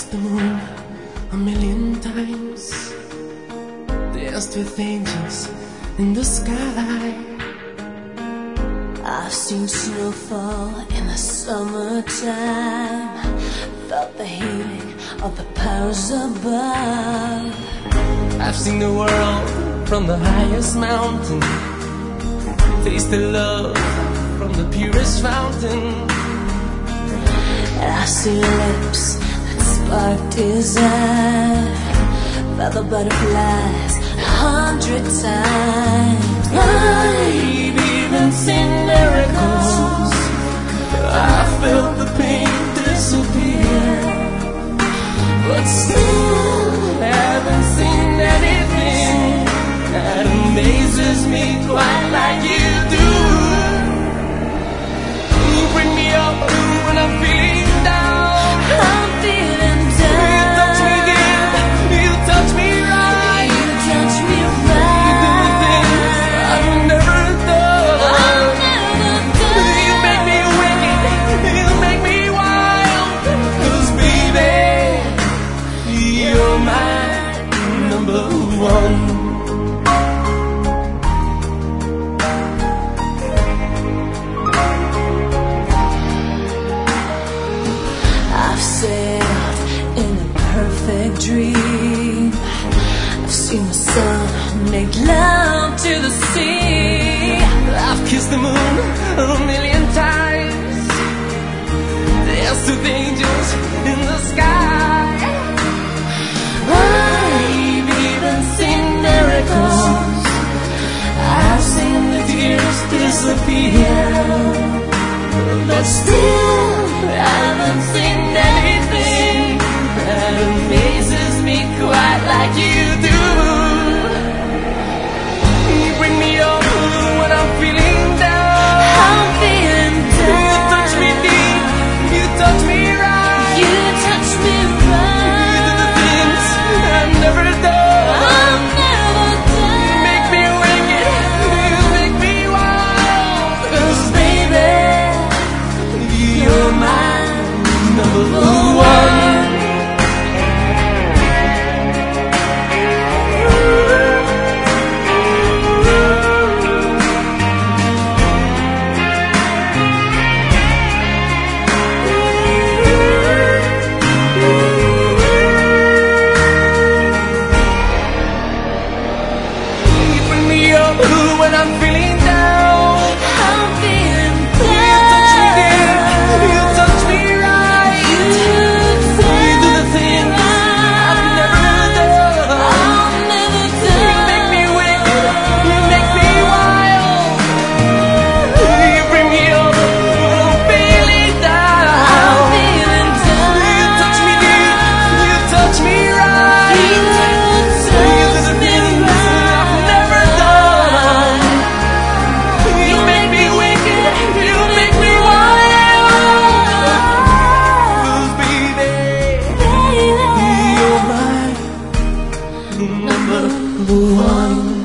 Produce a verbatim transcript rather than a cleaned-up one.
kissed the moon a million times. Danced with angels in the sky. I've seen snow fall in the summertime, felt the healing of the powers above. I've seen the world from the highest mountain, tasted love from the purest fountain. And I see lips that spark desire, felt the butterflies a hundred times. I've even seen miracles, I felt the pain disappear, but still haven't seen anything that amazes me quite like you do. You bring me up when I'm feeling down. I'm feeling down. You touch me again, you touch me right. You touch me right. You do things I've never done. I've never done. You make me wicked, you make me wild. 'Cause baby, you're my number one. I've sailed in a perfect dream. I've seen the sun make love to the sea. I've kissed the moon a million times, danced with angels in the sky. I've even seen miracles, I've seen the tears disappear, but still I haven't seen anything that amazes me quite like you do. You bring me up when I'm feeling down. I'm feeling down. You touch me deep, you touch me right. You touch me right. You do the things I've never done. I've never done. You make me wicked, you make me wild. 'Cause baby, you're my number one. When I'm feeling down, I'm feeling you touch me deep, down. you touch me right. You You do the things I've never done. I'll never You make me wicked, you make me wild. You bring me up when I'm feeling down. I'm feeling down. You touch me deep, you touch me right. You You do the things I've never done. You make me wicked, you make me wild. 'Cause baby, you're my number one.